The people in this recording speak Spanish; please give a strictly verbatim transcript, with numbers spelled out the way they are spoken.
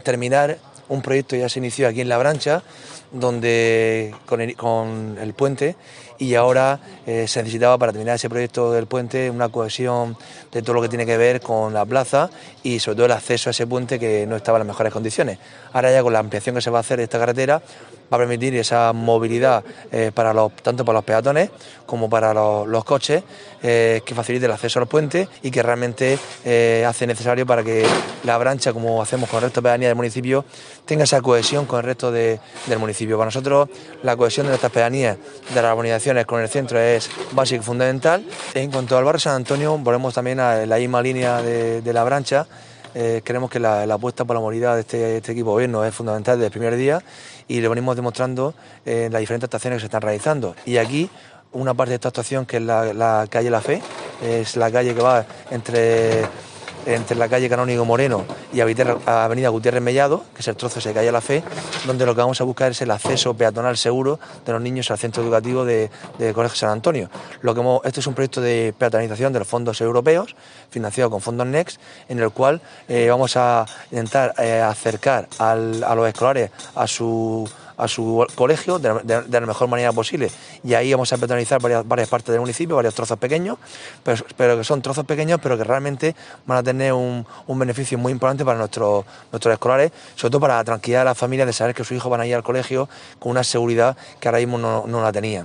terminar un proyecto que ya se inició aquí en La Brancha, donde con el, con el puente, y ahora eh, se necesitaba para terminar ese proyecto del puente una cohesión de todo lo que tiene que ver con la plaza y sobre todo el acceso a ese puente que no estaba en las mejores condiciones. Ahora ya con la ampliación que se va a hacer de esta carretera va a permitir esa movilidad eh, para los, tanto para los peatones como para los, los coches, eh, que facilite el acceso al puente y que realmente eh, hace necesario para que La Brancha, como hacemos con el resto de pedanías del municipio, tenga esa cohesión con el resto de, del municipio. Para nosotros la cohesión de nuestras pedanías, de las urbanizaciones con el centro, es básica y fundamental. En cuanto al barrio San Antonio, volvemos también a la misma línea de, de La Brancha. Eh, creemos que la, la apuesta por la movilidad de este, este equipo de gobierno es fundamental desde el primer día y lo venimos demostrando en las diferentes actuaciones que se están realizando. Y aquí una parte de esta actuación, que es la, la calle La Fe, es la calle que va entre, entre la calle Canónigo Moreno y Avenida Gutiérrez Mellado, que es el trozo de calle La Fe, donde lo que vamos a buscar es el acceso peatonal seguro de los niños al centro educativo de, de Colegio San Antonio. Lo que hemos, este es un proyecto de peatonalización de los fondos europeos, financiado con fondos Next, en el cual eh, vamos a intentar eh, acercar al, a los escolares a su a su colegio de, de, de la mejor manera posible, y ahí vamos a peatonalizar varias, varias partes del municipio, varios trozos pequeños, pero, pero que son trozos pequeños pero que realmente van a tener un, un beneficio muy importante para nuestros, nuestros escolares, sobre todo para la tranquilidad de las familias de saber que sus hijos van a ir al colegio con una seguridad que ahora mismo no, no la tenían.